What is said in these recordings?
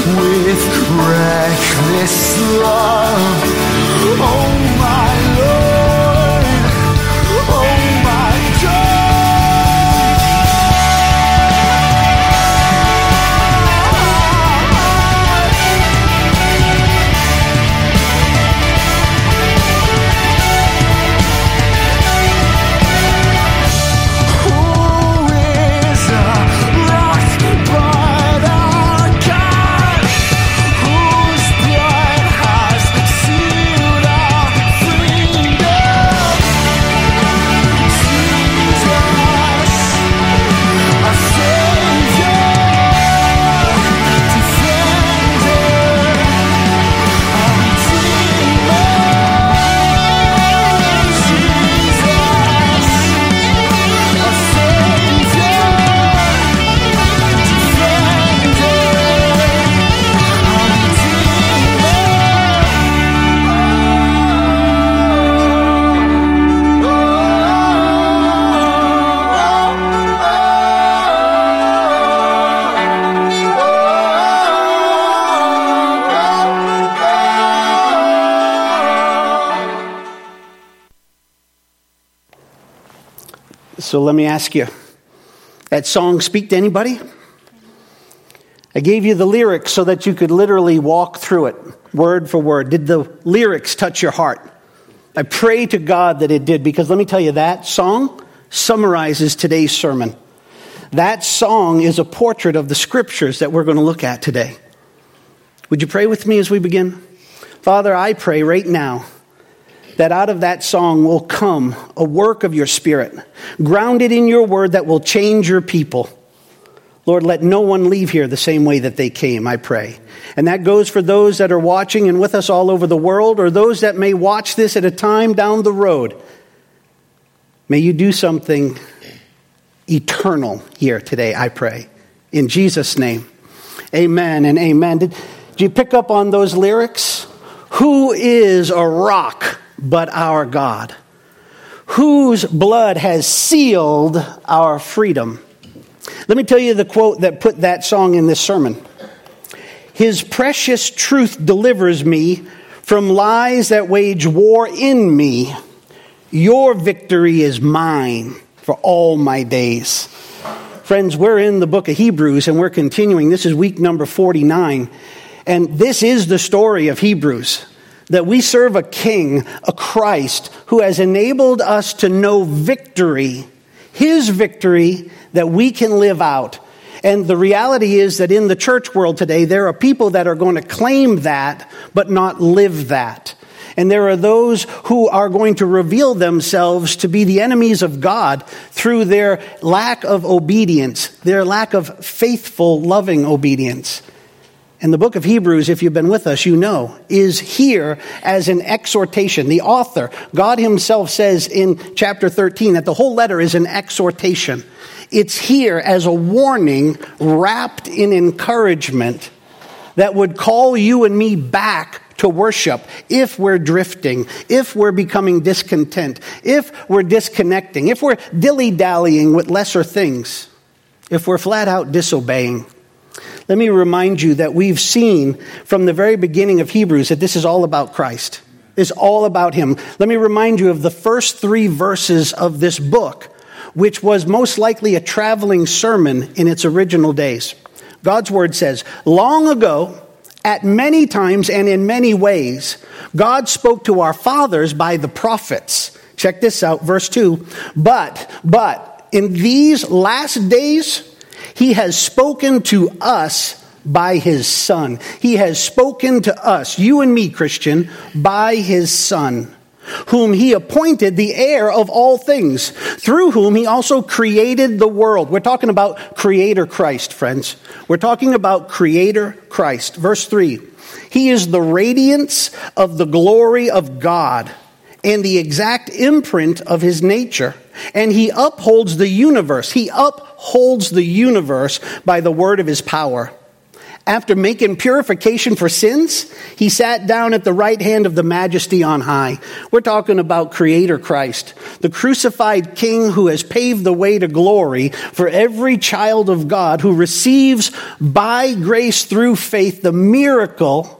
with reckless love. Oh my Lord, oh my So let me ask you, that song speak to anybody? I gave you the lyrics so that you could literally walk through it, word for word. Did the lyrics touch your heart? I pray to God that it did, because let me tell you, that song summarizes today's sermon. That song is a portrait of the scriptures that we're going to look at today. Would you pray with me as we begin? Father, I pray right now that out of that song will come a work of your Spirit, grounded in your word that will change your people. Lord, let no one leave here the same way that they came, I pray. And that goes for those that are watching and with us all over the world, or those that may watch this at a time down the road. May you do something eternal here today, I pray. In Jesus' name, amen and amen. Did you pick up on those lyrics? Who is a rock but our God, whose blood has sealed our freedom? Let me tell you the quote that put that song in this sermon. His precious truth delivers me from lies that wage war in me. Your victory is mine for all my days. Friends, we're in the book of Hebrews and we're continuing. This is week number 49. And this is the story of Hebrews. That we serve a king, a Christ, who has enabled us to know victory, his victory that we can live out. And the reality is that in the church world today, there are people that are going to claim that, but not live that. And there are those who are going to reveal themselves to be the enemies of God through their lack of obedience, their lack of faithful, loving obedience. And the book of Hebrews, if you've been with us, you know, is here as an exhortation. The author, God himself, says in chapter 13 that the whole letter is an exhortation. It's here as a warning wrapped in encouragement that would call you and me back to worship if we're drifting, if we're becoming discontent, if we're disconnecting, if we're dilly-dallying with lesser things, if we're flat out disobeying. Let me remind you that we've seen from the very beginning of Hebrews that this is all about Christ. It's all about him. Let me remind you of the first 3 verses of this book, which was most likely a traveling sermon in its original days. God's word says, long ago, at many times and in many ways, God spoke to our fathers by the prophets. Check this out, verse 2. But in these last days, he has spoken to us by his Son. He has spoken to us, you and me, Christian, by his Son, whom he appointed the heir of all things, through whom he also created the world. We're talking about Creator Christ, friends. We're talking about Creator Christ. Verse 3, he is the radiance of the glory of God and the exact imprint of his nature. And he upholds the universe. He upholds the universe by the word of his power. After making purification for sins, he sat down at the right hand of the Majesty on high. We're talking about Creator Christ, the crucified King who has paved the way to glory for every child of God who receives by grace through faith the miracle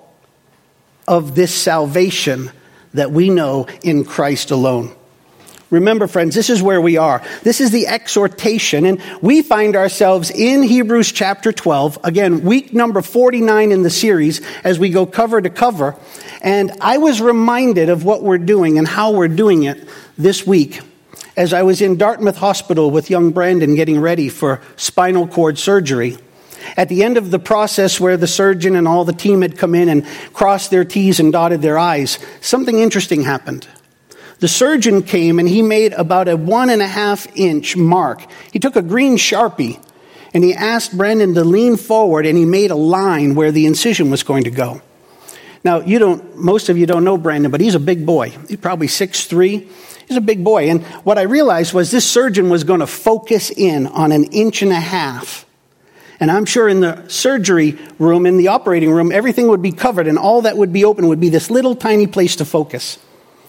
of this salvation that we know in Christ alone. Remember, friends, this is where we are. This is the exhortation, and we find ourselves in Hebrews chapter 12. Again, week number 49 in the series as we go cover to cover. And I was reminded of what we're doing and how we're doing it this week as I was in Dartmouth Hospital with young Brandon getting ready for spinal cord surgery. At the end of the process where the surgeon and all the team had come in and crossed their T's and dotted their I's, something interesting happened. The surgeon came and he made about a 1.5-inch mark. He took a green Sharpie and he asked Brandon to lean forward and he made a line where the incision was going to go. Now, most of you don't know Brandon, but he's a big boy. He's probably 6'3". He's a big boy. And what I realized was this surgeon was going to focus in on 1.5 inches. And I'm sure in the surgery room, in the operating room, everything would be covered and all that would be open would be this little tiny place to focus.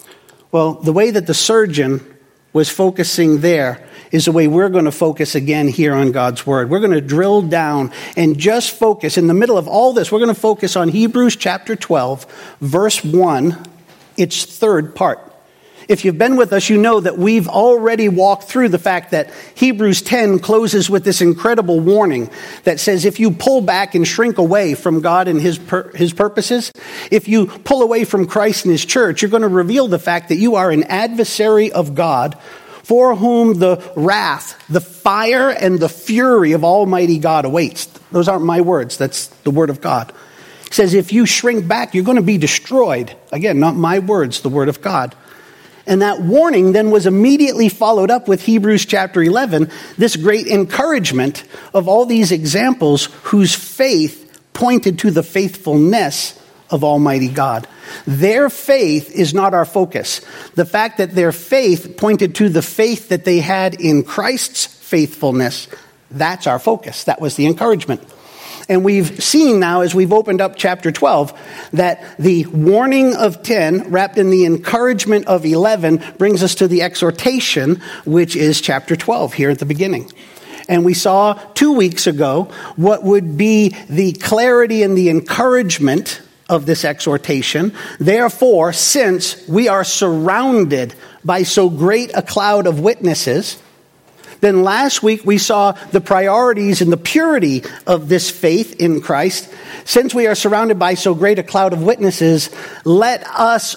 Well, the way that the surgeon was focusing there is the way we're going to focus again here on God's Word. We're going to drill down and just focus. In the middle of all this, we're going to focus on Hebrews chapter 12, verse 1, its third part. If you've been with us, you know that we've already walked through the fact that Hebrews 10 closes with this incredible warning that says if you pull back and shrink away from God and His purposes, if you pull away from Christ and His church, you're going to reveal the fact that you are an adversary of God for whom the wrath, the fire, and the fury of Almighty God awaits. Those aren't my words. That's the Word of God. It says if you shrink back, you're going to be destroyed. Again, not my words, the Word of God. And that warning then was immediately followed up with Hebrews chapter 11, this great encouragement of all these examples whose faith pointed to the faithfulness of Almighty God. Their faith is not our focus. The fact that their faith pointed to the faith that they had in Christ's faithfulness, that's our focus. That was the encouragement. And we've seen now, as we've opened up chapter 12, that the warning of 10, wrapped in the encouragement of 11, brings us to the exhortation, which is chapter 12 here at the beginning. And we saw 2 weeks ago what would be the clarity and the encouragement of this exhortation. Therefore, since we are surrounded by so great a cloud of witnesses, then last week we saw the priorities and the purity of this faith in Christ. Since we are surrounded by so great a cloud of witnesses, let us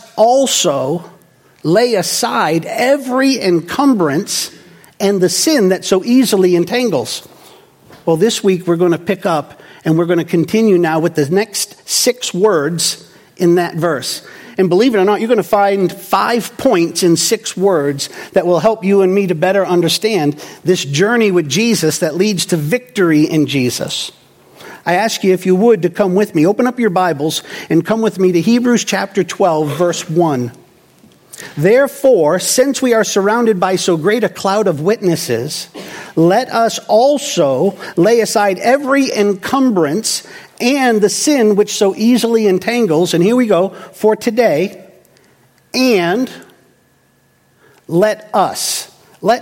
also lay aside every encumbrance and the sin that so easily entangles. Well, this week we're going to pick up and we're going to continue now with the next 6 words in that verse. And believe it or not, you're going to find 5 points in 6 words that will help you and me to better understand this journey with Jesus that leads to victory in Jesus. I ask you, if you would, to come with me. Open up your Bibles and come with me to Hebrews chapter 12, verse 1. Therefore, since we are surrounded by so great a cloud of witnesses, let us also lay aside every encumbrance and the sin which so easily entangles, and here we go, for today, and let us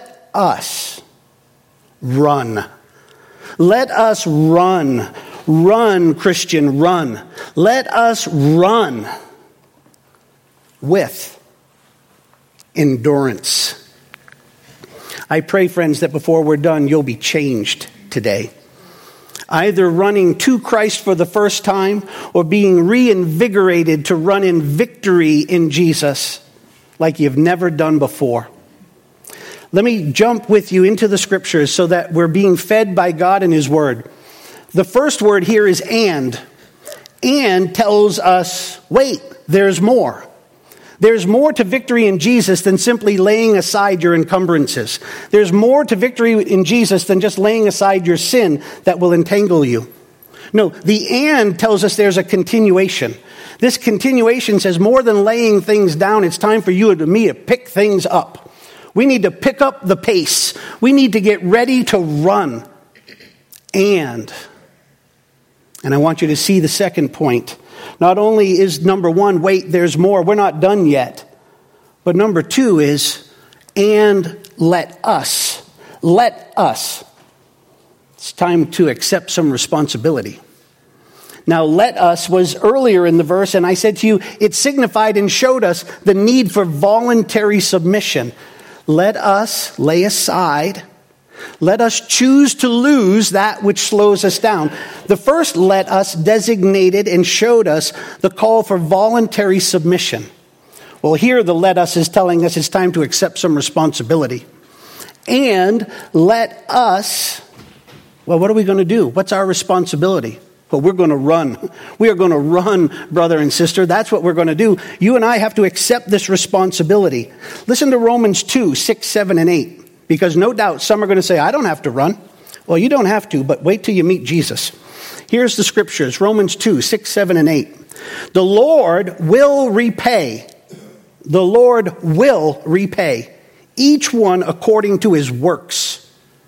run. Let us run. Run, Christian, run. Let us run with endurance. I pray, friends, that before we're done, you'll be changed today. Either running to Christ for the first time or being reinvigorated to run in victory in Jesus like you've never done before. Let me jump with you into the scriptures so that we're being fed by God and His Word. The first word here is and. And tells us, wait, there's more. There's more to victory in Jesus than simply laying aside your encumbrances. There's more to victory in Jesus than just laying aside your sin that will entangle you. No, the and tells us there's a continuation. This continuation says more than laying things down, it's time for you and me to pick things up. We need to pick up the pace. We need to get ready to run. And And I want you to see the second point. Not only is number one, wait, there's more. We're not done yet. But number two is, and let us. Let us. It's time to accept some responsibility. Now, let us was earlier in the verse, and I said to you, it signified and showed us the need for voluntary submission. Let us lay aside. Let us choose to lose that which slows us down. The first let us designated and showed us the call for voluntary submission. Well, here the let us is telling us it's time to accept some responsibility. And let us, well, what are we going to do? What's our responsibility? Well, we're going to run. We are going to run, brother and sister. That's what we're going to do. You and I have to accept this responsibility. Listen to Romans 2, 6, 7, and 8. Because no doubt some are going to say, I don't have to run. Well, you don't have to, but wait till you meet Jesus. Here's the scriptures, Romans 2, 6, 7, and 8. The Lord will repay. The Lord will repay each one according to his works.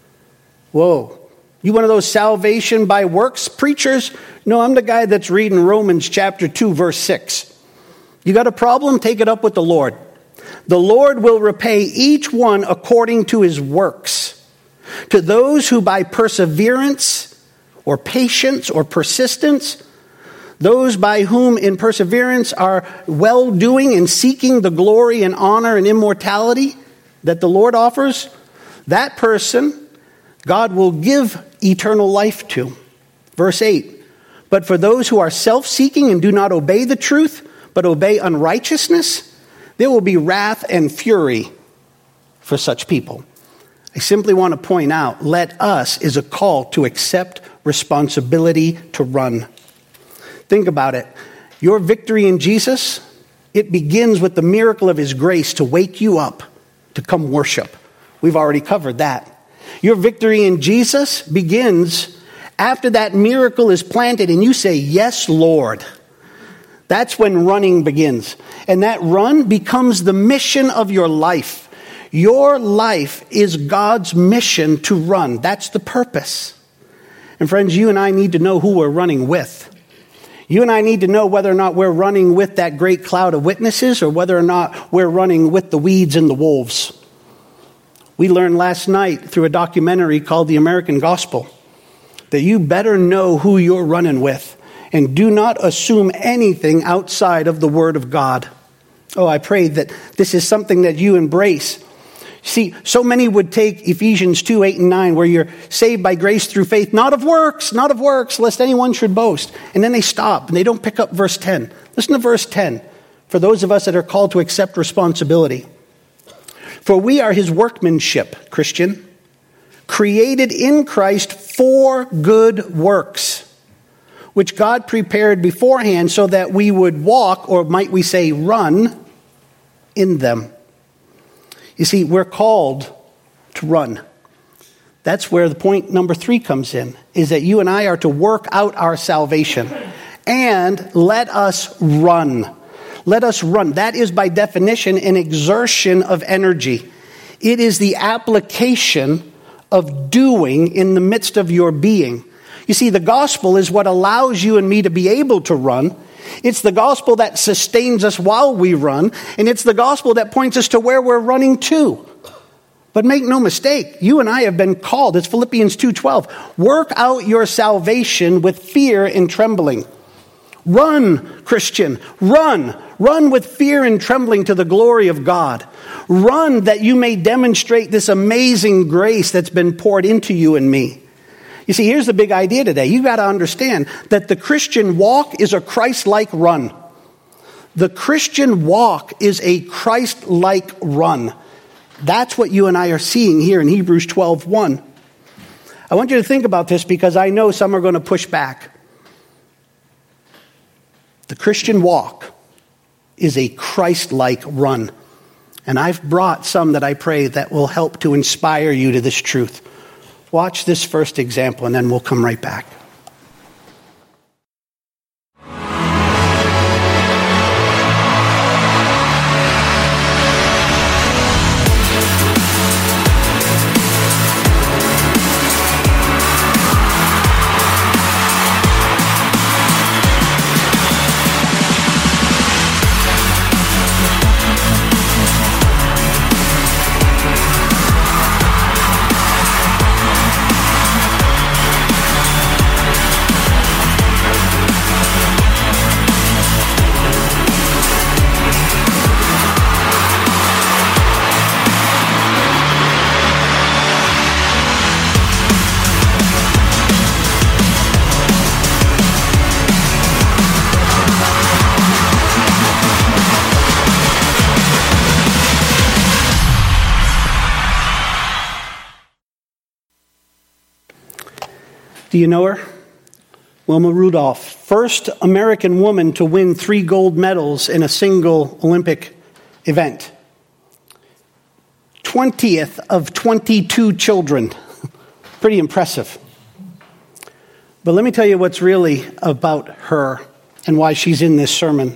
Whoa. You one of those salvation by works preachers? No, I'm the guy that's reading Romans chapter 2, verse 6. You got a problem? Take it up with the Lord. The Lord will repay each one according to his works. To those who by perseverance or patience or persistence, those by whom in perseverance are well-doing and seeking the glory and honor and immortality that the Lord offers, that person God will give eternal life to. Verse 8, but for those who are self-seeking and do not obey the truth, but obey unrighteousness, there will be wrath and fury for such people. I simply want to point out, let us is a call to accept responsibility to run. Think about it. Your victory in Jesus, it begins with the miracle of his grace to wake you up to come worship. We've already covered that. Your victory in Jesus begins after that miracle is planted and you say, yes, Lord. That's when running begins. And that run becomes the mission of your life. Your life is God's mission to run. That's the purpose. And friends, you and I need to know who we're running with. You and I need to know whether or not we're running with that great cloud of witnesses or whether or not we're running with the weeds and the wolves. We learned last night through a documentary called The American Gospel that you better know who you're running with and do not assume anything outside of the Word of God. Oh, I pray that this is something that you embrace. See, so many would take Ephesians 2, 8, and 9, where you're saved by grace through faith, not of works, lest anyone should boast. And then they stop and they don't pick up verse 10. Listen to verse 10 for those of us that are called to accept responsibility. For we are his workmanship, Christian, created in Christ for good works, which God prepared beforehand so that we would walk, or might we say run, in them. You see, we're called to run. That's where the point number 3 comes in, is that you and I are to work out our salvation. And let us run. Let us run. That is by definition an exertion of energy. It is the application of doing in the midst of your being. You see, the gospel is what allows you and me to be able to run. It's the gospel that sustains us while we run, and it's the gospel that points us to where we're running to. But make no mistake, you and I have been called. It's Philippians 2:12. Work out your salvation with fear and trembling. Run, Christian, run. Run with fear and trembling to the glory of God. Run that you may demonstrate this amazing grace that's been poured into you and me. You see, here's the big idea today. You've got to understand that the Christian walk is a Christ-like run. The Christian walk is a Christ-like run. That's what you and I are seeing here in Hebrews 12:1. I want you to think about this because I know some are going to push back. The Christian walk is a Christ-like run. And I've brought some that I pray that will help to inspire you to this truth. Watch this first example, and then we'll come right back. Do you know her? Wilma Rudolph, first American woman to win 3 gold medals in a single Olympic event. 20th of 22 children. Pretty impressive. But let me tell you what's really about her and why she's in this sermon.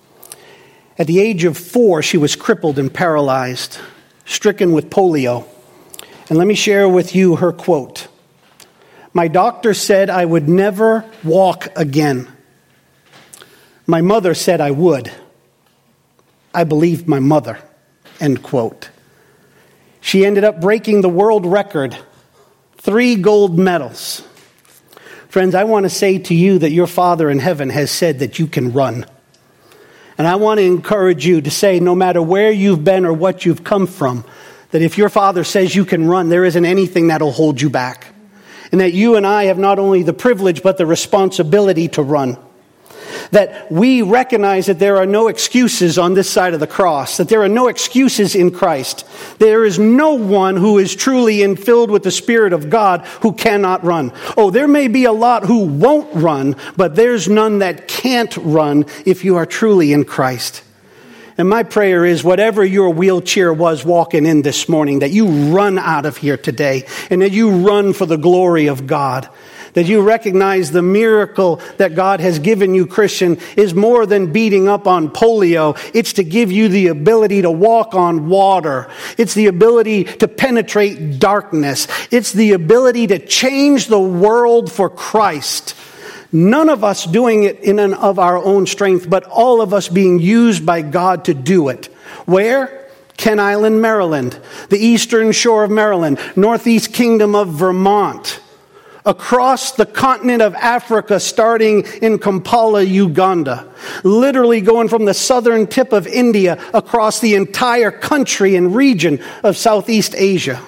At the age of 4, she was crippled and paralyzed, stricken with polio. And let me share with you her quote. My doctor said I would never walk again. My mother said I would. I believed my mother, end quote. She ended up breaking the world record, 3 gold medals. Friends, I want to say to you that your Father in heaven has said that you can run. And I want to encourage you to say, no matter where you've been or what you've come from, that if your Father says you can run, there isn't anything that'll hold you back. And that you and I have not only the privilege, but the responsibility to run. That we recognize that there are no excuses on this side of the cross. That there are no excuses in Christ. There is no one who is truly filled with the Spirit of God who cannot run. Oh, there may be a lot who won't run, but there's none that can't run if you are truly in Christ. And my prayer is whatever your wheelchair was walking in this morning, that you run out of here today and that you run for the glory of God. That you recognize the miracle that God has given you, Christian, is more than beating up on polio. It's to give you the ability to walk on water. It's the ability to penetrate darkness. It's the ability to change the world for Christ. None of us doing it in and of our own strength, but all of us being used by God to do it. Where? Kent Island, Maryland. The eastern shore of Maryland. Northeast Kingdom of Vermont. Across the continent of Africa, starting in Kampala, Uganda. Literally going from the southern tip of India across the entire country and region of Southeast Asia.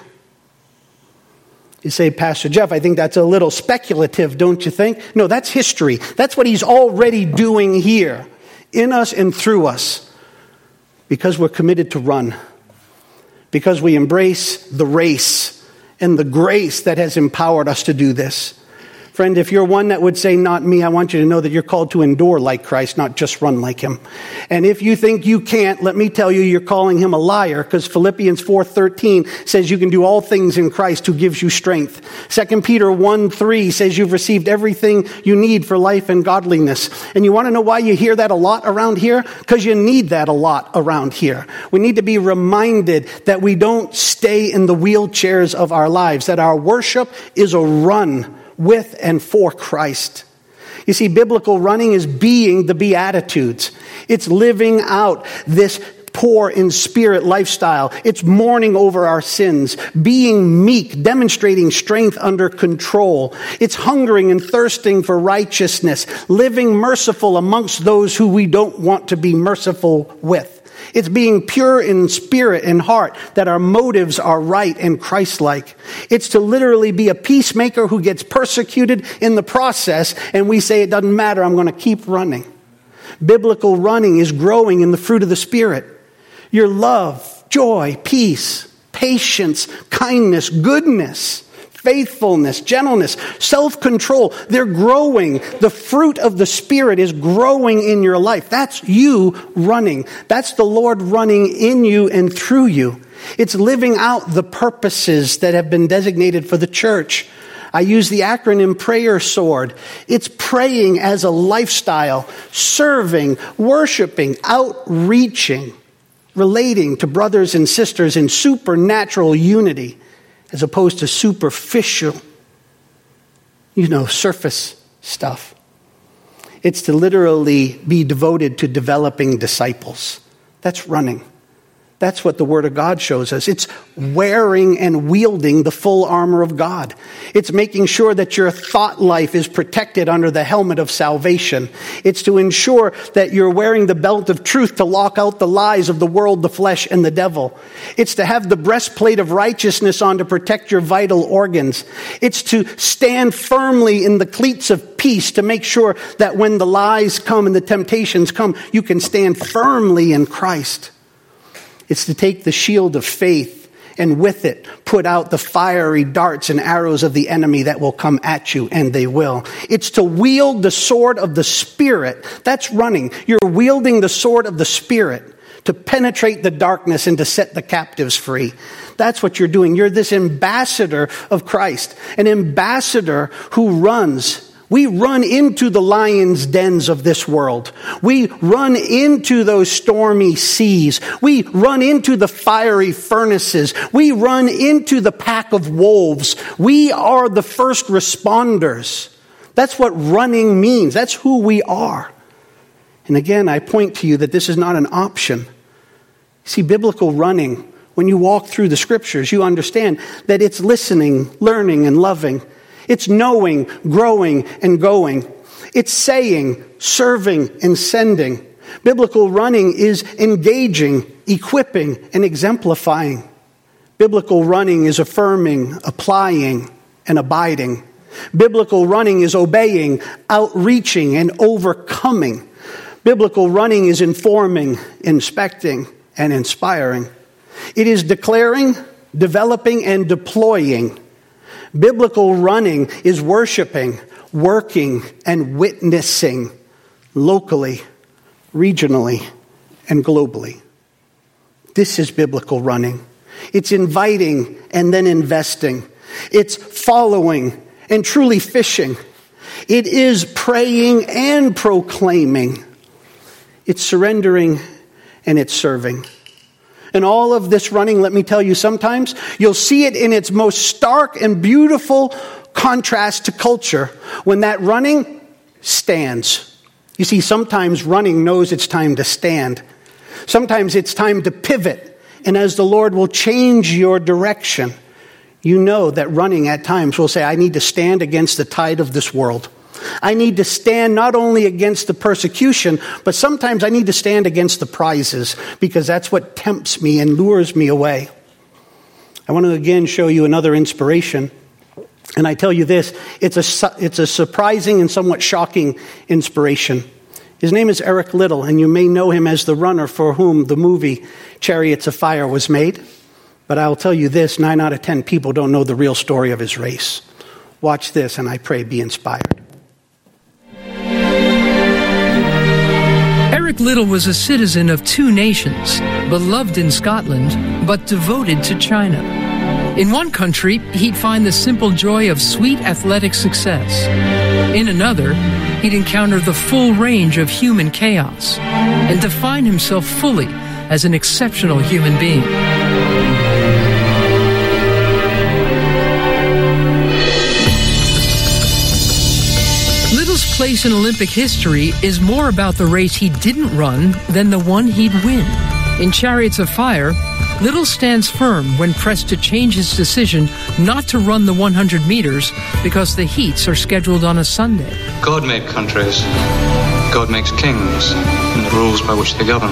You say, Pastor Jeff, I think that's a little speculative, don't you think? No, that's history. That's what he's already doing here, in us and through us, because we're committed to run, because we embrace the race and the grace that has empowered us to do this. Friend, if you're one that would say, not me, I want you to know that you're called to endure like Christ, not just run like him. And if you think you can't, let me tell you, you're calling him a liar, because Philippians 4:13 says you can do all things in Christ who gives you strength. 2 Peter 1:3 says you've received everything you need for life and godliness. And you want to know why you hear that a lot around here? Because you need that a lot around here. We need to be reminded that we don't stay in the wheelchairs of our lives, that our worship is a run with and for Christ. You see, biblical running is being the Beatitudes. It's living out this poor in spirit lifestyle. It's mourning over our sins, being meek, demonstrating strength under control. It's hungering and thirsting for righteousness, living merciful amongst those who we don't want to be merciful with. It's being pure in spirit and heart, that our motives are right and Christ-like. It's to literally be a peacemaker who gets persecuted in the process, and we say, it doesn't matter, I'm going to keep running. Biblical running is growing in the fruit of the Spirit. Your love, joy, peace, patience, kindness, goodness, faithfulness, gentleness, self-control. They're growing. The fruit of the Spirit is growing in your life. That's you running. That's the Lord running in you and through you. It's living out the purposes that have been designated for the church. I use the acronym Prayer Sword. It's praying as a lifestyle, serving, worshiping, outreaching, relating to brothers and sisters in supernatural unity, as opposed to superficial, surface stuff. It's to literally be devoted to developing disciples. That's running. That's what the Word of God shows us. It's wearing and wielding the full armor of God. It's making sure that your thought life is protected under the helmet of salvation. It's to ensure that you're wearing the belt of truth to lock out the lies of the world, the flesh, and the devil. It's to have the breastplate of righteousness on to protect your vital organs. It's to stand firmly in the cleats of peace to make sure that when the lies come and the temptations come, you can stand firmly in Christ. It's to take the shield of faith and with it put out the fiery darts and arrows of the enemy that will come at you, and they will. It's to wield the sword of the Spirit. That's running. You're wielding the sword of the Spirit to penetrate the darkness and to set the captives free. That's what you're doing. You're this ambassador of Christ, an ambassador who runs. We run into the lion's dens of this world. We run into those stormy seas. We run into the fiery furnaces. We run into the pack of wolves. We are the first responders. That's what running means. That's who we are. And again, I point to you that this is not an option. See, biblical running, when you walk through the scriptures, you understand that it's listening, learning, and loving. It's knowing, growing, and going. It's saying, serving, and sending. Biblical running is engaging, equipping, and exemplifying. Biblical running is affirming, applying, and abiding. Biblical running is obeying, outreaching, and overcoming. Biblical running is informing, inspecting, and inspiring. It is declaring, developing, and deploying. Biblical running is worshiping, working, and witnessing locally, regionally, and globally. This is biblical running. It's inviting and then investing. It's following and truly fishing. It is praying and proclaiming. It's surrendering and it's serving. And all of this running, let me tell you, sometimes you'll see it in its most stark and beautiful contrast to culture when that running stands. You see, sometimes running knows it's time to stand. Sometimes it's time to pivot. And as the Lord will change your direction, you know that running at times will say, I need to stand against the tide of this world. I need to stand not only against the persecution, but sometimes I need to stand against the prizes, because that's what tempts me and lures me away. I want to again show you another inspiration. And I tell you this, it's a surprising and somewhat shocking inspiration. His name is Eric Liddell, and you may know him as the runner for whom the movie Chariots of Fire was made. But I'll tell you this, 9 out of 10 people don't know the real story of his race. Watch this, and I pray be inspired. Eric Liddell was a citizen of 2 nations, beloved in Scotland, but devoted to China. In one country, he'd find the simple joy of sweet athletic success. In another, he'd encounter the full range of human chaos and define himself fully as an exceptional human being. Liddell's place in Olympic history is more about the race he didn't run than the one he'd win. In Chariots of Fire, Liddell stands firm when pressed to change his decision not to run the 100 meters because the heats are scheduled on a Sunday. God made countries. God makes kings and the rules by which they govern.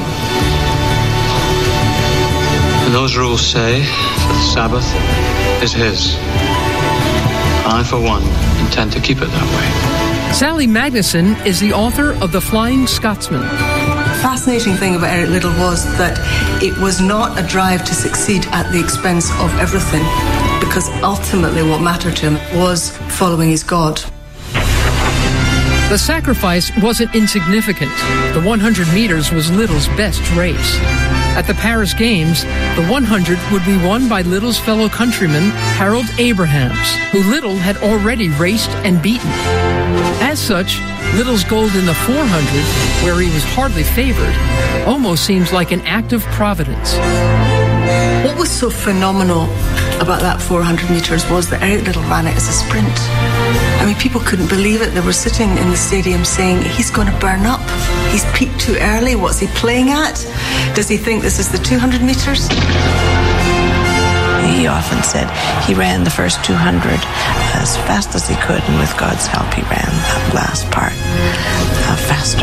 And those rules say that the Sabbath is his. I, for one, intend to keep it that way. Sally Magnuson is the author of The Flying Scotsman. The fascinating thing about Eric Liddell was that it was not a drive to succeed at the expense of everything, because ultimately what mattered to him was following his God. The sacrifice wasn't insignificant. The 100 meters was Liddell's best race. At the Paris Games, the 100 would be won by Liddell's fellow countryman, Harold Abrahams, who Liddell had already raced and beaten. As such, Liddell's gold in the 400, where he was hardly favored, almost seems like an act of providence. What was so phenomenal about that 400 meters was that Eric Liddell ran it as a sprint. I mean, people couldn't believe it. They were sitting in the stadium saying, he's going to burn up. He's peaked too early. What's he playing at? Does he think this is the 200 meters? He often said he ran the first 200 as fast as he could, and with God's help, he ran that last part faster.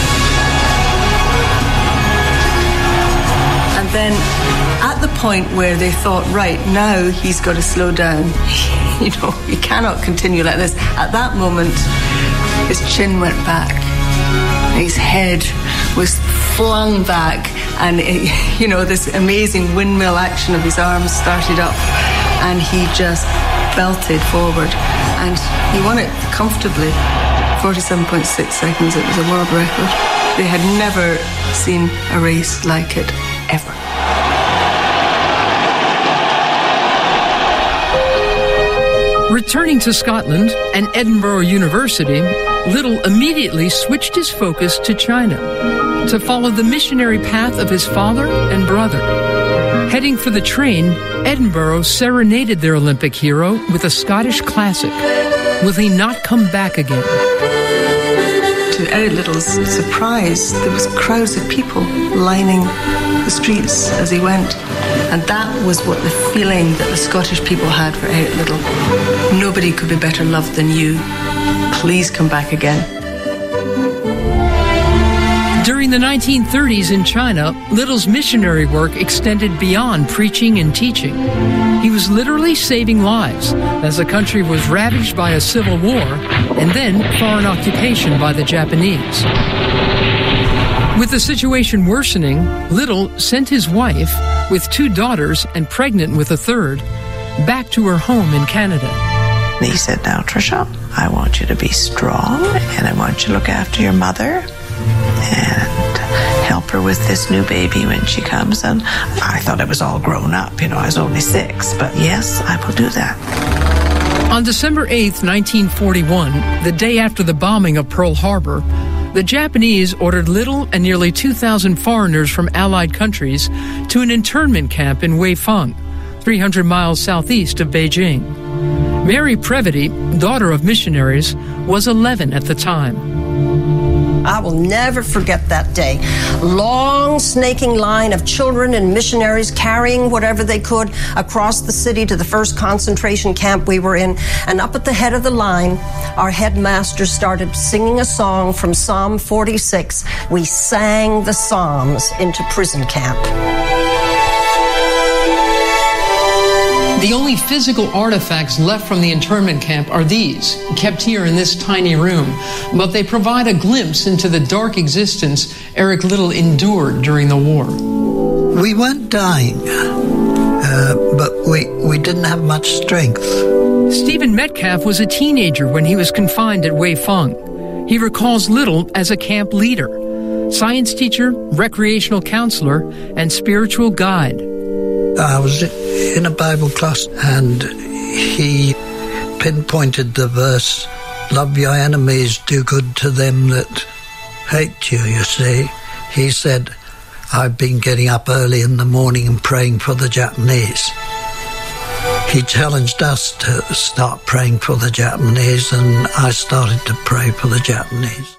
And then at the point where they thought, right, now he's got to slow down. You know, he cannot continue like this. At that moment, his chin went back. His head was flung back, and this amazing windmill action of his arms started up, and he just belted forward, and he won it comfortably. 47.6 seconds. It was a world record. They had never seen a race like it, ever. Returning to Scotland and Edinburgh University, Little immediately switched his focus to China to follow the missionary path of his father and brother. Heading for the train, Edinburgh serenaded their Olympic hero with a Scottish classic, Will He Not Come Back Again? To Eric Little's surprise, there was crowds of people lining the streets as he went. And that was what the feeling that the Scottish people had for Eric Liddell. Nobody could be better loved than you. Please come back again. During the 1930s in China, Little's missionary work extended beyond preaching and teaching. He was literally saving lives as the country was ravaged by a civil war and then foreign occupation by the Japanese. With the situation worsening, Little sent his wife, with 2 daughters and pregnant with a 3rd, back to her home in Canada. He said, now, Trisha, I want you to be strong, and I want you to look after your mother and help her with this new baby when she comes. And I thought it was all grown up. I was only 6, but yes, I will do that. On December 8th, 1941, the day after the bombing of Pearl Harbor, the Japanese ordered Little and nearly 2,000 foreigners from Allied countries to an internment camp in Weifang, 300 miles southeast of Beijing. Mary Previty, daughter of missionaries, was 11 at the time. I will never forget that day. Long, snaking line of children and missionaries carrying whatever they could across the city to the first concentration camp we were in. And up at the head of the line, our headmaster started singing a song from Psalm 46. We sang the Psalms into prison camp. The only physical artifacts left from the internment camp are these, kept here in this tiny room, but they provide a glimpse into the dark existence Eric Liddell endured during the war. We weren't dying, but we didn't have much strength. Stephen Metcalf was a teenager when he was confined at Weifang. He recalls Liddell as a camp leader, science teacher, recreational counselor, and spiritual guide. I was in a Bible class, and he pinpointed the verse, love your enemies, do good to them that hate you, you see. He said, I've been getting up early in the morning and praying for the Japanese. He challenged us to start praying for the Japanese, and I started to pray for the Japanese.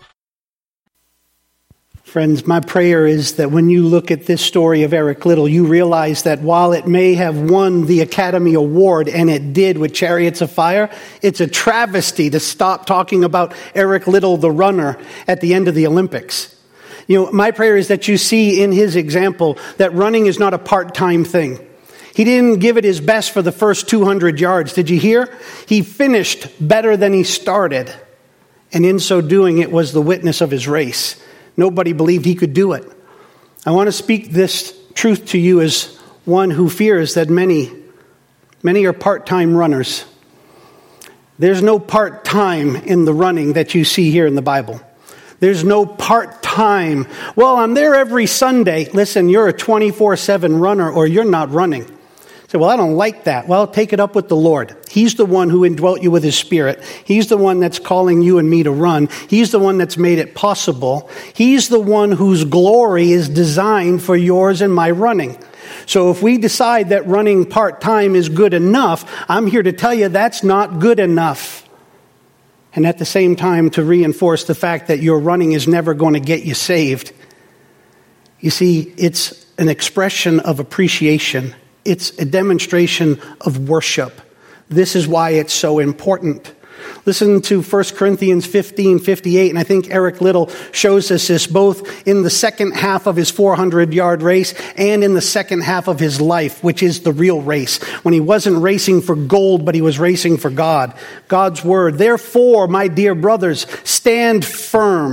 Friends, my prayer is that when you look at this story of Eric Liddell, you realize that while it may have won the Academy Award, and it did with Chariots of Fire, it's a travesty to stop talking about Eric Liddell, the runner, at the end of the Olympics. My prayer is that you see in his example that running is not a part-time thing. He didn't give it his best for the first 200 yards. Did you hear? He finished better than he started. And in so doing, it was the witness of his race. Nobody believed he could do it. I want to speak this truth to you as one who fears that many are part-time runners. There's no part-time in the running that you see here in the Bible. There's no part-time. Well, I'm there every Sunday. Listen, you're a 24/7 runner, or you're not running. Say, well, I don't like that. Well, take it up with the Lord. He's the one who indwelt you with his Spirit. He's the one that's calling you and me to run. He's the one that's made it possible. He's the one whose glory is designed for yours and my running. So if we decide that running part-time is good enough, I'm here to tell you that's not good enough. And at the same time, to reinforce the fact that your running is never going to get you saved. You see, it's an expression of appreciation. It's a demonstration of worship. This is why it's so important. Listen to 1 Corinthians 15:58, and I think Eric Liddell shows us this both in the second half of his 400-yard race and in the second half of his life, which is the real race, when he wasn't racing for gold, but he was racing for God. God's word. Therefore, my dear brothers, stand firm.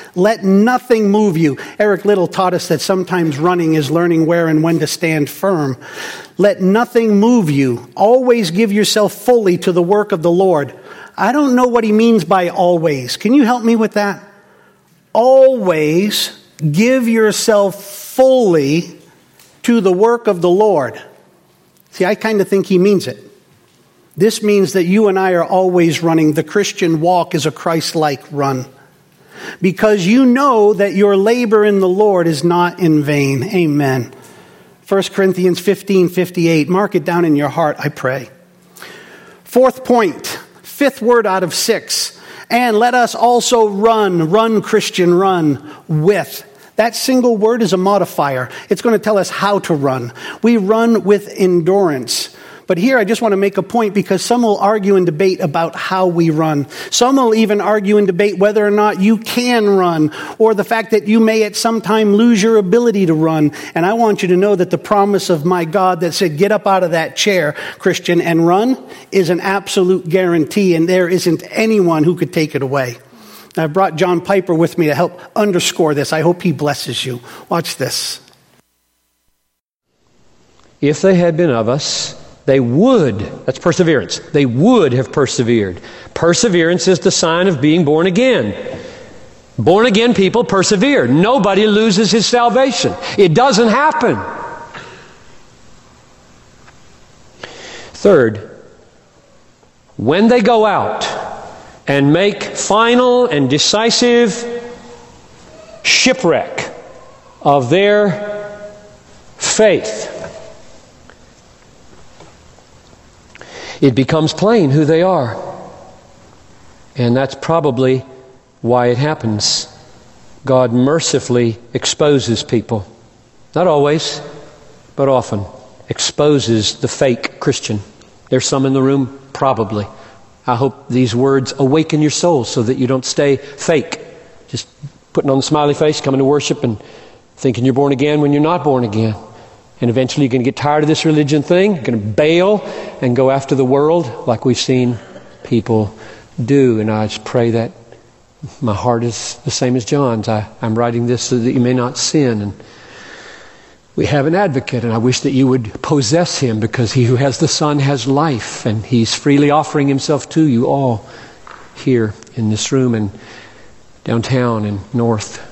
Let nothing move you. Eric Liddell taught us that sometimes running is learning where and when to stand firm. Let nothing move you. Always give yourself fully to the work of the Lord. I don't know what he means by always. Can you help me with that? Always give yourself fully to the work of the Lord. See, I kind of think he means it. This means that you and I are always running. The Christian walk is a Christ-like run. Because you know that your labor in the Lord is not in vain. Amen. 1 Corinthians 15:58. Mark it down in your heart, I pray. Fourth point, fifth word out of 6. And let us also run, Christian, run with. That single word is a modifier. It's going to tell us how to run. We run with endurance. But here I just want to make a point because some will argue and debate about how we run. Some will even argue and debate whether or not you can run or the fact that you may at some time lose your ability to run. And I want you to know that the promise of my God that said, get up out of that chair, Christian, and run is an absolute guarantee, and there isn't anyone who could take it away. I brought John Piper with me to help underscore this. I hope he blesses you. Watch this. If they had been of us, they would, that's perseverance, they would have persevered. Perseverance is the sign of being born again. Born again people persevere. Nobody loses his salvation. It doesn't happen. Third, when they go out and make final and decisive shipwreck of their faith, it becomes plain who they are. And that's probably why it happens. God mercifully exposes people. Not always, but often. Exposes the fake Christian. There's some in the room, probably. I hope these words awaken your soul so that you don't stay fake. Just putting on the smiley face, coming to worship and thinking you're born again when you're not born again. And eventually you're going to get tired of this religion thing. You're going to bail and go after the world like we've seen people do. And I just pray that my heart is the same as John's. I'm writing this so that you may not sin. And we have an advocate, and I wish that you would possess him, because he who has the Son has life, and he's freely offering himself to you all here in this room and downtown and north.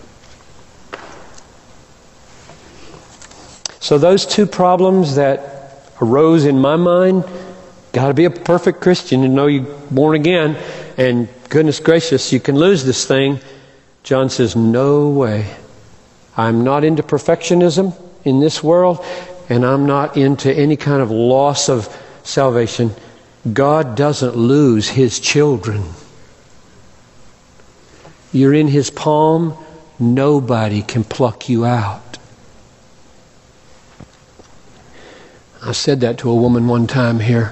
So those two problems that arose in my mind, got to be a perfect Christian and know you're born again, and goodness gracious, you can lose this thing. John says, no way. I'm not into perfectionism in this world, and I'm not into any kind of loss of salvation. God doesn't lose his children. You're in his palm. Nobody can pluck you out. I said that to a woman one time here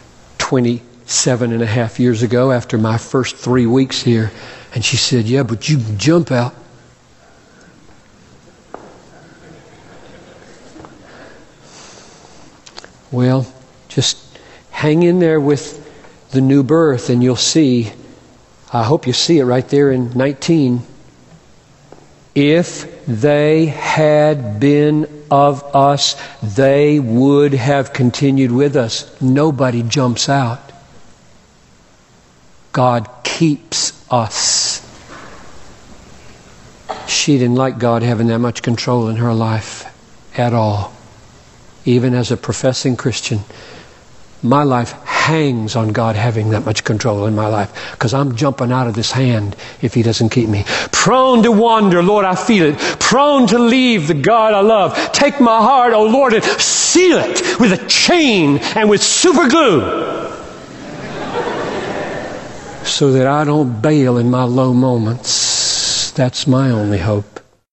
27 and a half years ago after my first 3 weeks here. And she said, yeah, but you can jump out. Well, just hang in there with the new birth and you'll see. I hope you see it right there in 19. If they had been of us, they would have continued with us. Nobody jumps out. God keeps us. She didn't like God having that much control in her life at all. Even as a professing Christian, my life hangs on God having that much control in my life, because I'm jumping out of this hand if he doesn't keep me. Prone to wander, Lord, I feel it. Prone to leave the God I love. Take my heart, oh Lord, and seal it with a chain and with super glue so that I don't bail in my low moments. That's my only hope.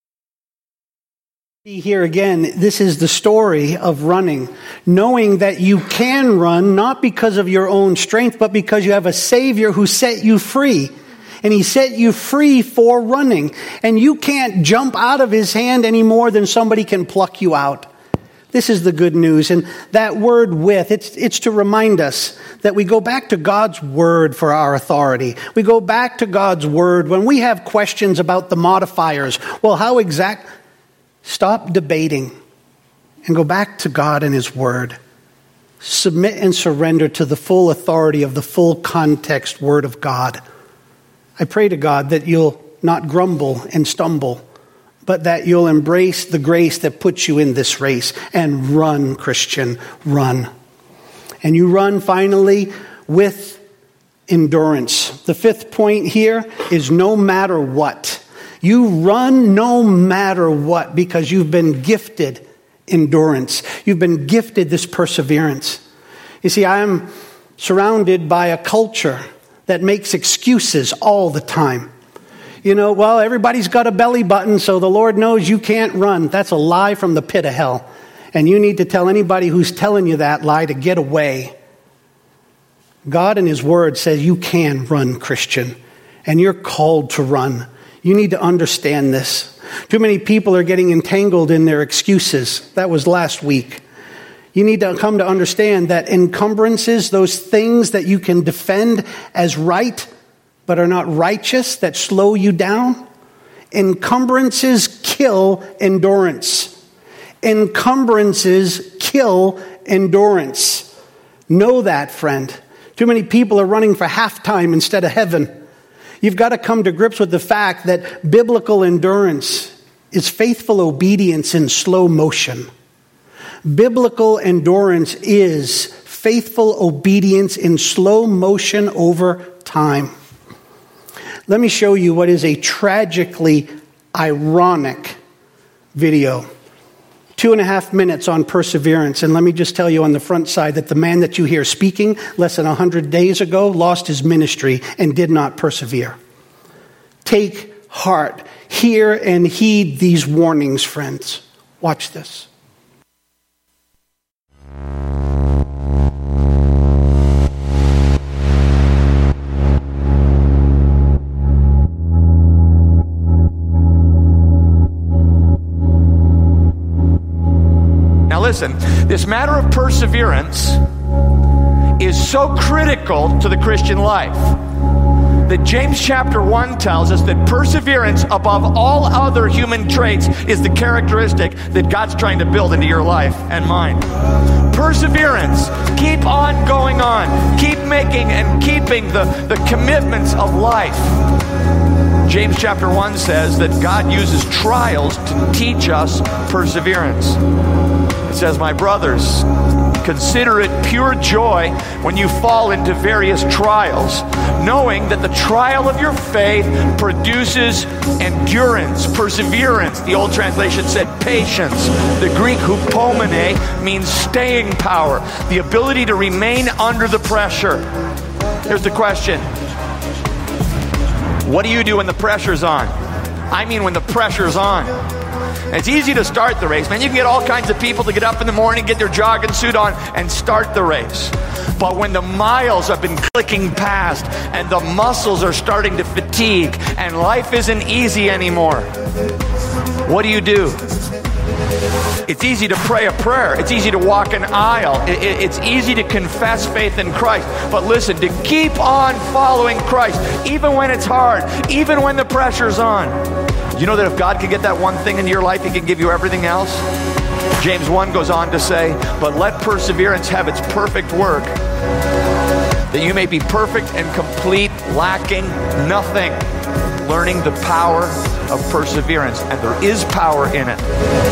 Here again, this is the story of running, knowing that you can run not because of your own strength, but because you have a Savior who set you free. And he set you free for running. And you can't jump out of his hand any more than somebody can pluck you out. This is the good news. And that word with, it's to remind us that we go back to God's word for our authority. We go back to God's word when we have questions about the modifiers. Well, how exact? Stop debating and go back to God and his word. Submit and surrender to the full authority of the full context word of God. I pray to God that you'll not grumble and stumble, but that you'll embrace the grace that puts you in this race and run, Christian, run. And you run finally with endurance. The fifth point here is no matter what. You run no matter what because you've been gifted endurance. You've been gifted this perseverance. You see, I am surrounded by a culture that makes excuses all the time. You know, well, everybody's got a belly button, so the Lord knows you can't run. That's a lie from the pit of hell. And you need to tell anybody who's telling you that lie to get away. God in his word says you can run, Christian, and you're called to run. You need to understand this. Too many people are getting entangled in their excuses. That was last week. You need to come to understand that encumbrances, those things that you can defend as right, but are not righteous, that slow you down. Encumbrances kill endurance. Encumbrances kill endurance. Know that, friend. Too many people are running for halftime instead of heaven. You've got to come to grips with the fact that biblical endurance is faithful obedience in slow motion. Biblical endurance is faithful obedience in slow motion over time. Let me show you what is a tragically ironic video. 2.5 minutes on perseverance. And let me just tell you on the front side that the man that you hear speaking less than 100 days ago lost his ministry and did not persevere. Take heart. Hear and heed these warnings, friends. Watch this. Listen, this matter of perseverance is so critical to the Christian life that James chapter 1 tells us that perseverance above all other human traits is the characteristic that God's trying to build into your life and mine. Perseverance. Keep on going on. Keep making and keeping the commitments of life. James chapter 1 says that God uses trials to teach us perseverance. It says, my brothers, consider it pure joy when you fall into various trials, knowing that the trial of your faith produces endurance, perseverance. The old translation said patience. The Greek hupomene means staying power, the ability to remain under the pressure. Here's the question. What do you do when the pressure's on? I mean when the pressure's on. And it's easy to start the race, man. You can get all kinds of people to get up in the morning, get their jogging suit on, and start the race. But when the miles have been clicking past, and the muscles are starting to fatigue, and life isn't easy anymore, what do? It's easy to pray a prayer. It's easy to walk an aisle. It's easy to confess faith in Christ. But listen, to keep on following Christ, even when it's hard, even when the pressure's on. You know that if God can get that one thing into your life, He can give you everything else? James 1 goes on to say, but let perseverance have its perfect work, that you may be perfect and complete, lacking nothing, learning the power of perseverance. And there is power in it.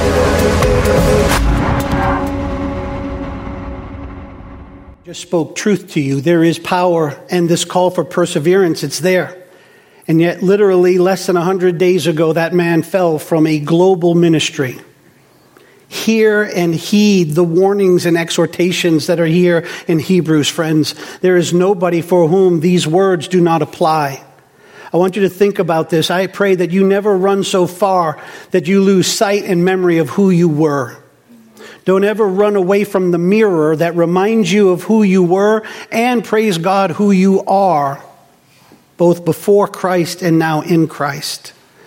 Just spoke truth to you. There is power, and this call for perseverance, it's there. And yet, literally less than 100 days ago, that man fell from a global ministry. Hear and heed the warnings and exhortations that are here in Hebrews, friends. There is nobody for whom these words do not apply. I want you to think about this. I pray that you never run so far that you lose sight and memory of who you were. Don't ever run away from the mirror that reminds you of who you were and, praise God, who you are, both before Christ and now in Christ.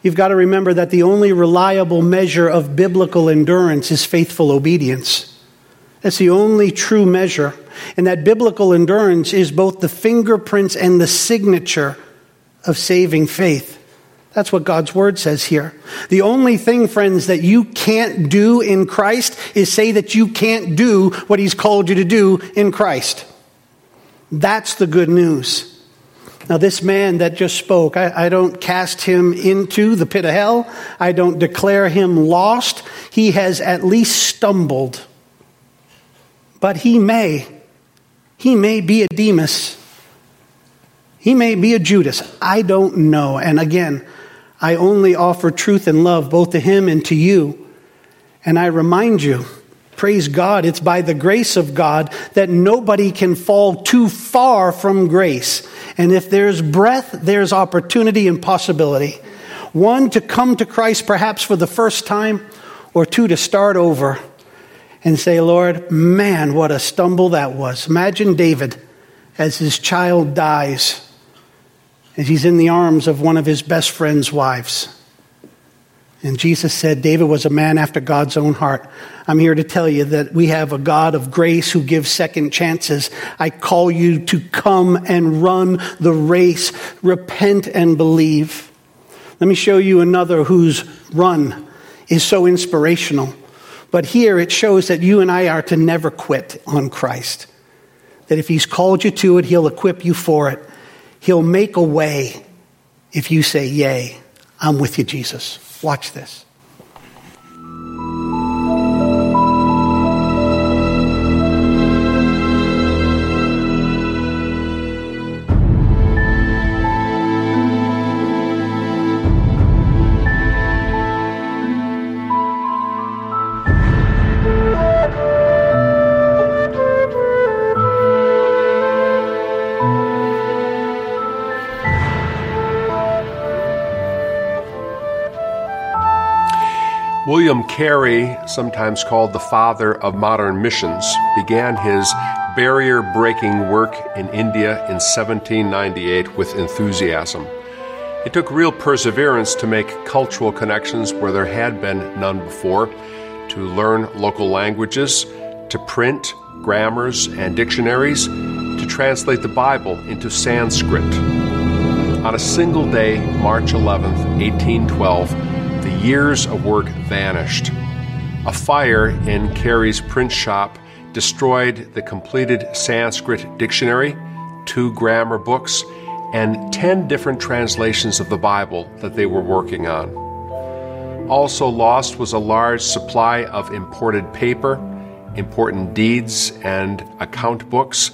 You've got to remember that the only reliable measure of biblical endurance is faithful obedience. That's the only true measure. And that biblical endurance is both the fingerprints and the signature of saving faith. That's what God's word says here. The only thing, friends, that you can't do in Christ is say that you can't do what he's called you to do in Christ. That's the good news. Now, this man that just spoke, I don't cast him into the pit of hell. I don't declare him lost. He has at least stumbled. But he may be a Demas. He may be a Judas. I don't know. And again, I only offer truth and love both to him and to you. And I remind you, praise God, it's by the grace of God that nobody can fall too far from grace. And if there's breath, there's opportunity and possibility. One, to come to Christ perhaps for the first time, or two, to start over and say, Lord, man, what a stumble that was. Imagine David as his child dies, as he's in the arms of one of his best friend's wives. And Jesus said David was a man after God's own heart. I'm here to tell you that we have a God of grace who gives second chances. I call you to come and run the race. Repent and believe. Let me show you another whose run is so inspirational. But here it shows that you and I are to never quit on Christ. That if he's called you to it, he'll equip you for it. He'll make a way if you say, yay, I'm with you, Jesus. Watch this. William Carey, sometimes called the father of modern missions, began his barrier-breaking work in India in 1798 with enthusiasm. It took real perseverance to make cultural connections where there had been none before, to learn local languages, to print grammars and dictionaries, to translate the Bible into Sanskrit. On a single day, March 11th, 1812, the years of work vanished. A fire in Carey's print shop destroyed the completed Sanskrit dictionary, 2 grammar books, and 10 different translations of the Bible that they were working on. Also lost was a large supply of imported paper, important deeds, and account books.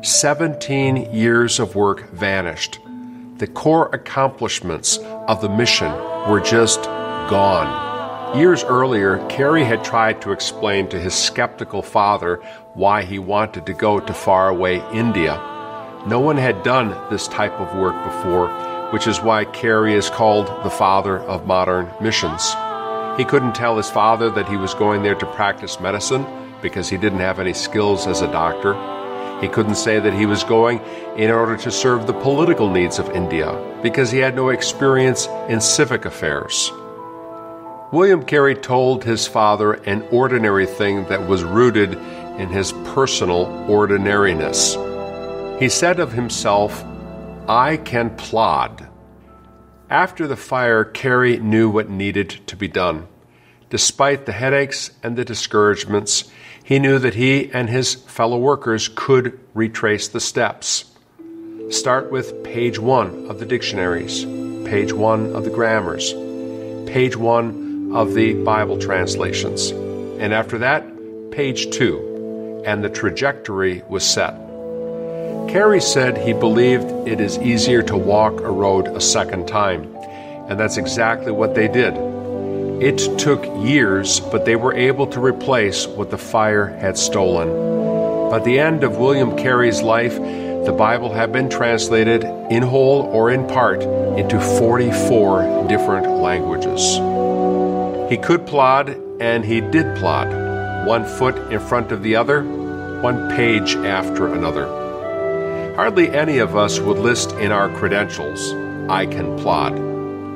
17 years of work vanished. The core accomplishments of the mission were just gone. Years earlier, Carey had tried to explain to his skeptical father why he wanted to go to faraway India. No one had done this type of work before, which is why Carey is called the father of modern missions. He couldn't tell his father that he was going there to practice medicine because he didn't have any skills as a doctor. He couldn't say that he was going in order to serve the political needs of India because he had no experience in civic affairs. William Carey told his father an ordinary thing that was rooted in his personal ordinariness. He said of himself, "I can plod." After the fire, Carey knew what needed to be done. Despite the headaches and the discouragements, he knew that he and his fellow workers could retrace the steps. Start with page 1 of the dictionaries, page 1 of the grammars, page 1 of the Bible translations. And after that, page 2, and the trajectory was set. Carey said he believed it is easier to walk a road a second time, and that's exactly what they did. It took years, but they were able to replace what the fire had stolen. By the end of William Carey's life, the Bible had been translated in whole or in part into 44 different languages. He could plod, and he did plod, 1 foot in front of the other, 1 page after another. Hardly any of us would list in our credentials, "I can plod."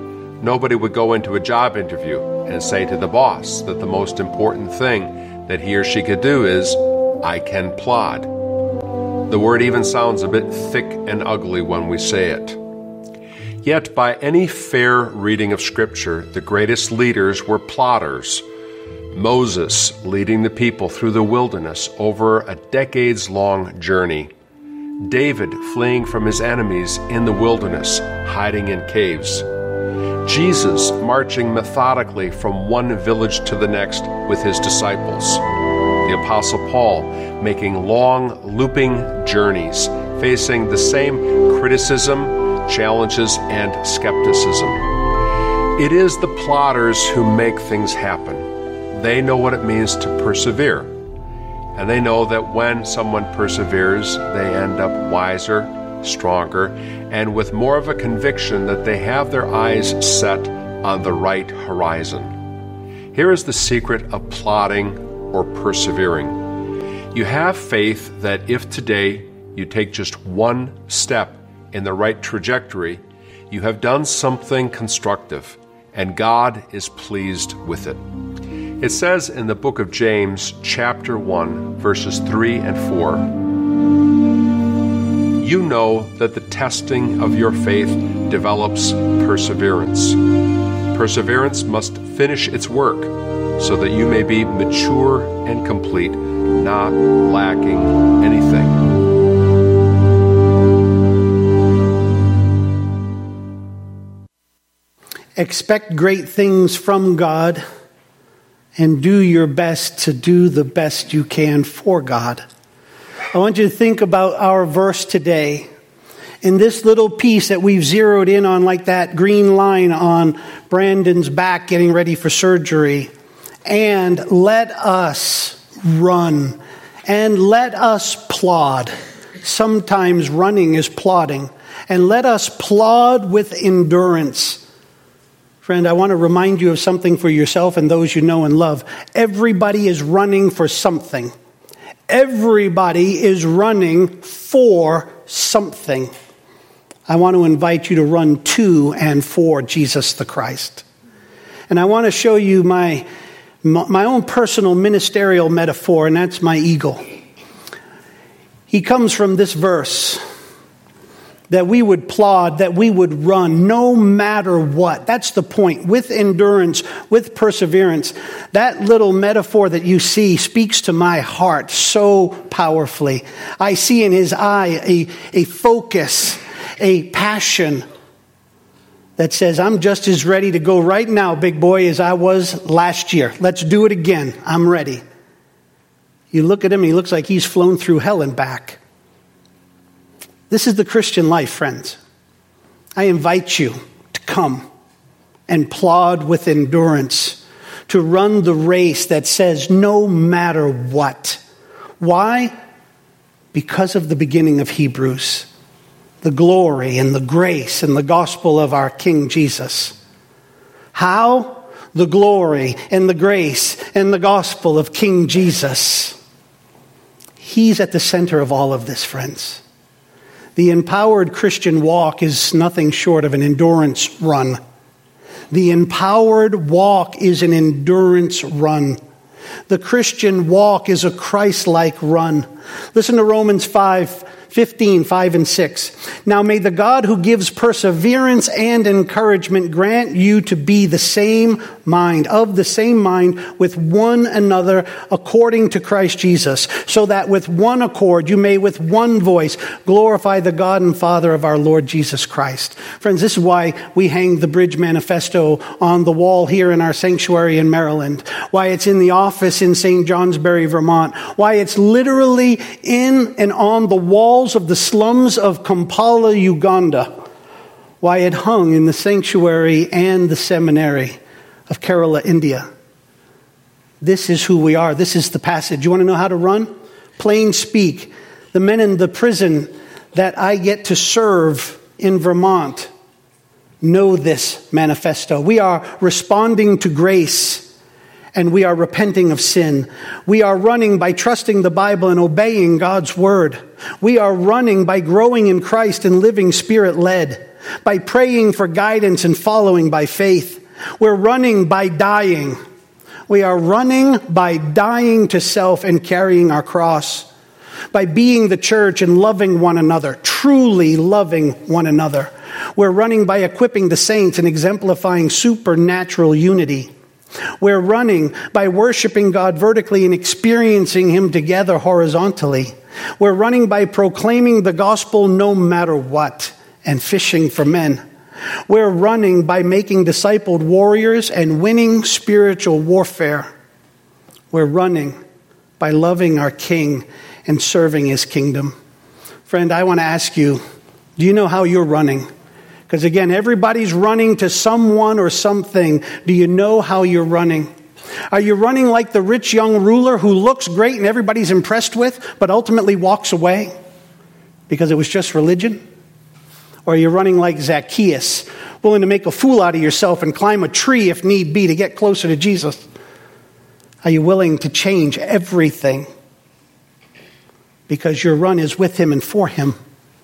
nobody would go into a job interview and say to the boss that the most important thing that he or she could do is, I can plod. The word even sounds a bit thick and ugly when we say it. Yet, by any fair reading of Scripture, the greatest leaders were plodders. Moses leading the people through the wilderness over a decades-long journey. David fleeing from his enemies in the wilderness, hiding in caves. Jesus marching methodically from one village to the next with his disciples. The Apostle Paul making long, looping journeys, facing the same criticism, challenges, and skepticism. It is the plodders who make things happen. They know what it means to persevere. And they know that when someone perseveres, they end up wiser, stronger, and with more of a conviction that they have their eyes set on the right horizon. Here is the secret of plodding or persevering. You have faith that if today you take just one step in the right trajectory, you have done something constructive, and God is pleased with it. It says in the book of James, chapter 1, verses 3 and 4, you know that the testing of your faith develops perseverance. Perseverance must finish its work so that you may be mature and complete, not lacking anything. Expect great things from God and do your best to do the best you can for God. I want you to think about our verse today. In this little piece that we've zeroed in on, like that green line on Brandon's back getting ready for surgery. And let us run. And let us plod. Sometimes running is plodding. And let us plod with endurance. Friend, I want to remind you of something for yourself and those you know and love. Everybody is running for something. Everybody is running for something. I want to invite you to run to and for Jesus the Christ. And I want to show you my own personal ministerial metaphor, and that's my eagle. He comes from this verse. That we would plod, that we would run, no matter what. That's the point. With endurance, with perseverance. That little metaphor that you see speaks to my heart so powerfully. I see in his eye a focus, a passion that says, I'm just as ready to go right now, big boy, as I was last year. Let's do it again. I'm ready. You look at him, he looks like he's flown through hell and back. This is the Christian life, friends. I invite you to come and plod with endurance, to run the race that says no matter what. Why? Because of the beginning of Hebrews, the glory and the grace and the gospel of our King Jesus. How? The glory and the grace and the gospel of King Jesus. He's at the center of all of this, friends. The empowered Christian walk is nothing short of an endurance run. The empowered walk is an endurance run. The Christian walk is a Christ-like run. Listen to Romans 5:15, 5 and 6. Now may the God who gives perseverance and encouragement grant you to be the same mind, of the same mind with one another according to Christ Jesus, so that with one accord you may with one voice glorify the God and Father of our Lord Jesus Christ. Friends, this is why we hang the Bridge Manifesto on the wall here in our sanctuary in Maryland, why it's in the office in St. Johnsbury, Vermont, why it's literally in and on the walls of the slums of Kampala, Uganda, why it hung in the sanctuary and the seminary of Kerala, India. This is who we are. This is the passage. You want to know how to run? Plain speak. The men in the prison that I get to serve in Vermont know this manifesto. We are responding to grace. And we are repenting of sin. We are running by trusting the Bible and obeying God's word. We are running by growing in Christ and living Spirit-led. by praying for guidance and following by faith. We're running by dying. We are running by dying to self and carrying our cross, by being the church and loving one another, truly loving one another. We're running by equipping the saints and exemplifying supernatural unity. We're running by worshiping God vertically and experiencing Him together horizontally. We're running by proclaiming the gospel no matter what and fishing for men. We're running by making discipled warriors and winning spiritual warfare. We're running by loving our King and serving His kingdom. Friend, I want to ask you, do you know how you're running? Because again, everybody's running to someone or something. Do you know how you're running? Are you running like the rich young ruler who looks great and everybody's impressed with, but ultimately walks away because it was just religion? Or are you running like Zacchaeus, willing to make a fool out of yourself and climb a tree if need be to get closer to Jesus? Are you willing to change everything because your run is with Him and for Him?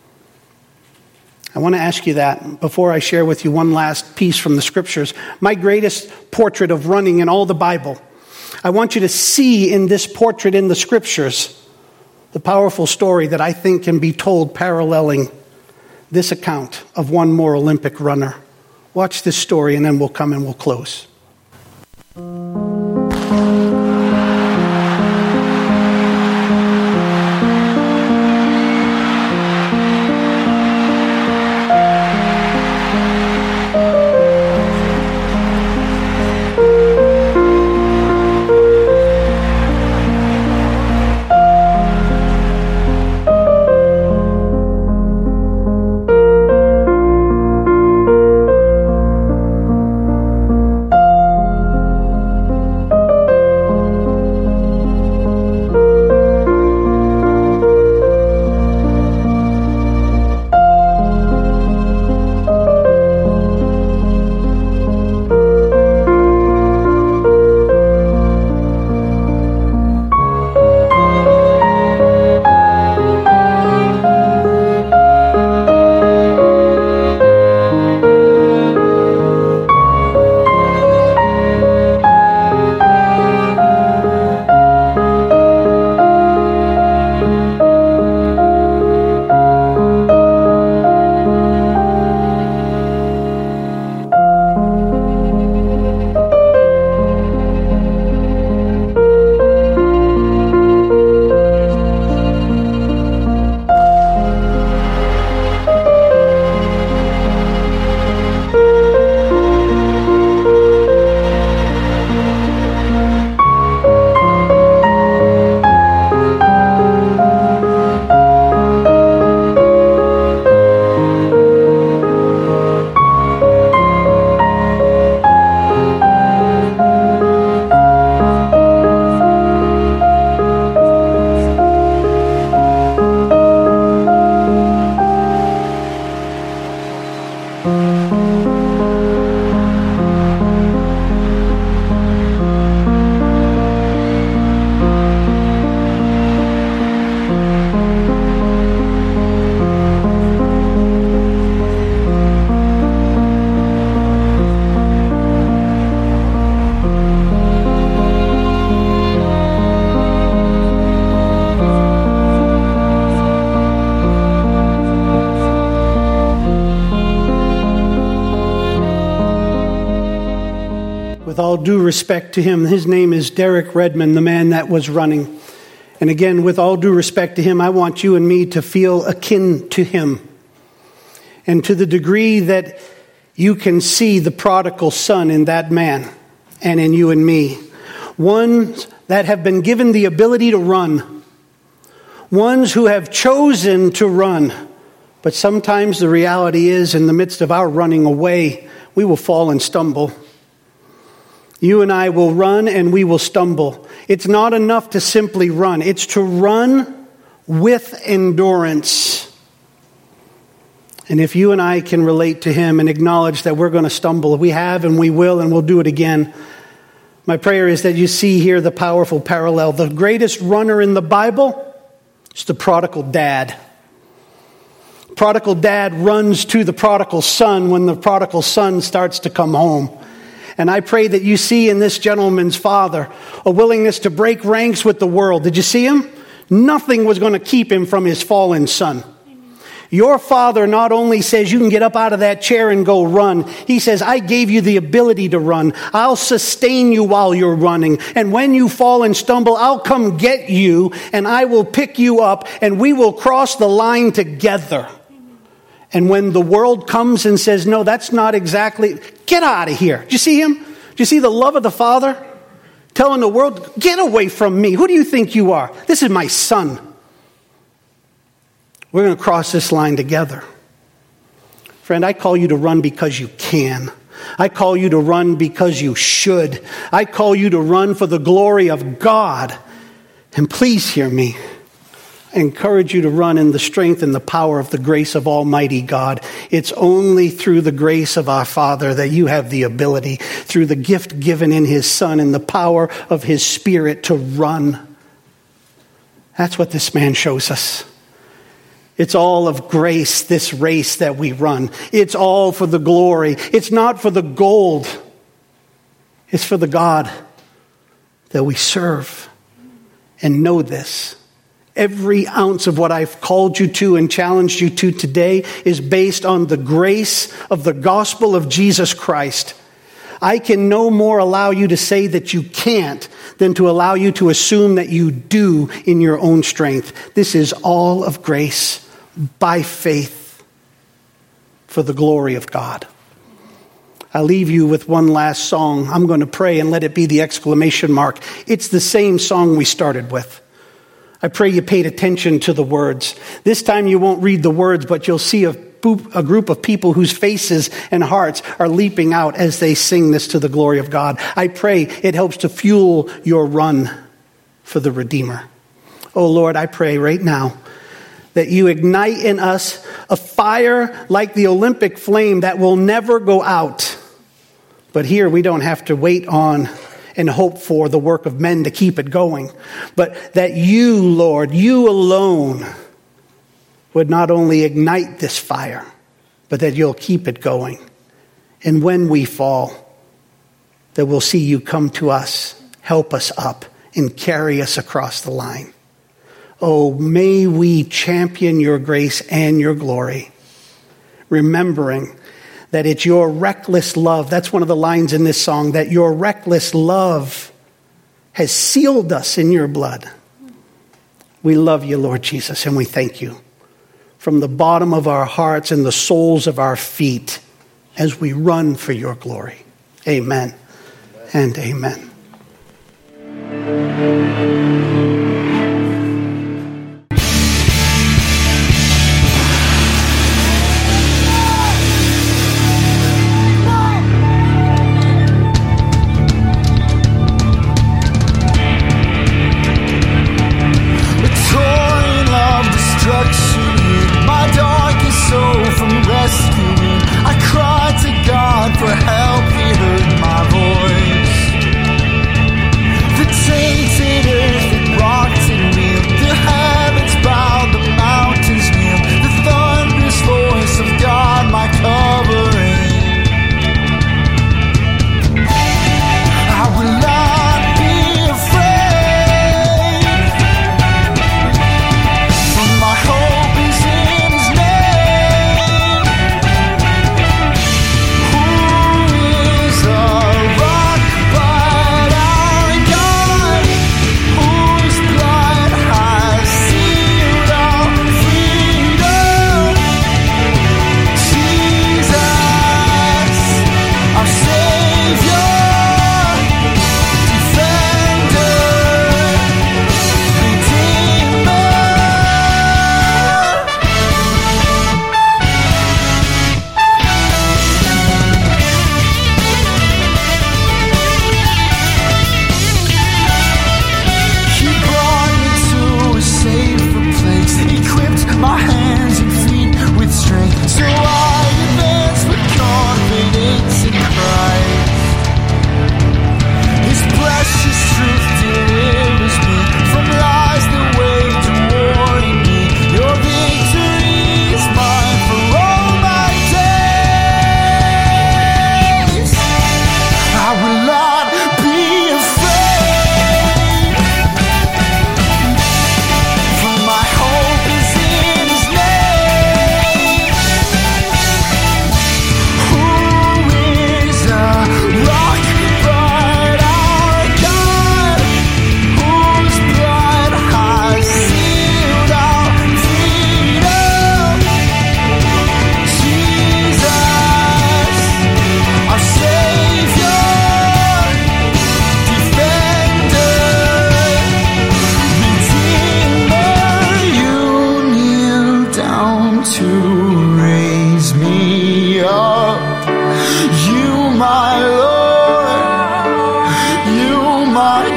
I want to ask you that before I share with you one last piece from the Scriptures. My greatest portrait of running in all the Bible. I want you to see in this portrait in the Scriptures the powerful story that I think can be told paralleling this account of one more Olympic runner. Watch this story and then we'll come and we'll close. With all due respect to him, his name is Derek Redmond, the man that was running. And again, with all due respect to him, I want you and me to feel akin to him. And to the degree that you can see the prodigal son in that man and in you and me. Ones that have been given the ability to run. Ones who have chosen to run. But sometimes the reality is, in the midst of our running away, we will fall and stumble. You and I will run and we will stumble. It's not enough to simply run. It's to run with endurance. And if you and I can relate to him and acknowledge that we're going to stumble, we have and we will and we'll do it again. My prayer is that you see here the powerful parallel. The greatest runner in the Bible is the prodigal dad. prodigal dad runs to the prodigal son when the prodigal son starts to come home. And I pray that you see in this gentleman's father a willingness to break ranks with the world. Did you see him? Nothing was going to keep him from his fallen son. Your father not only says you can get up out of that chair and go run, he says, I gave you the ability to run. I'll sustain you while you're running. And when you fall and stumble, I'll come get you and I will pick you up and we will cross the line together. And when the world comes and says, no, that's not exactly, get out of here. Do you see him? Do you see the love of the Father? Telling the world, get away from me. Who do you think you are? This is my son. We're going to cross this line together. Friend, I call you to run because you can. I call you to run because you should. I call you to run for the glory of God. And please hear me. I encourage you to run in the strength and the power of the grace of Almighty God. It's only through the grace of our Father that you have the ability, through the gift given in His Son and the power of His Spirit to run. That's what this man shows us. It's all of grace, this race that we run. It's all for the glory. It's not for the gold. It's for the God that we serve. And know this. Every ounce of what I've called you to and challenged you to today is based on the grace of the gospel of Jesus Christ. I can no more allow you to say that you can't than to allow you to assume that you do in your own strength. This is all of grace by faith for the glory of God. I'll leave you with one last song. I'm going to pray and let it be the exclamation mark. It's the same song we started with. I pray you paid attention to the words. This time you won't read the words, but you'll see a group of people whose faces and hearts are leaping out as they sing this to the glory of God. I pray it helps to fuel your run for the Redeemer. Oh Lord, I pray right now that you ignite in us a fire like the Olympic flame that will never go out. But here we don't have to wait on and hope for the work of men to keep it going, but that you, Lord, you alone would not only ignite this fire, but that you'll keep it going. And when we fall, that we'll see you come to us, help us up, and carry us across the line. Oh, may we champion your grace and your glory, remembering that it's your reckless love. That's one of the lines in this song, that your reckless love has sealed us in your blood. We love you, Lord Jesus, and we thank you from the bottom of our hearts and the soles of our feet as we run for your glory. Amen and amen. For help, he heard my voice. The tainted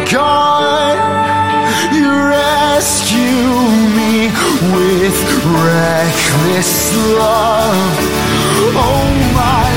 God, you rescue me with reckless love. Oh, my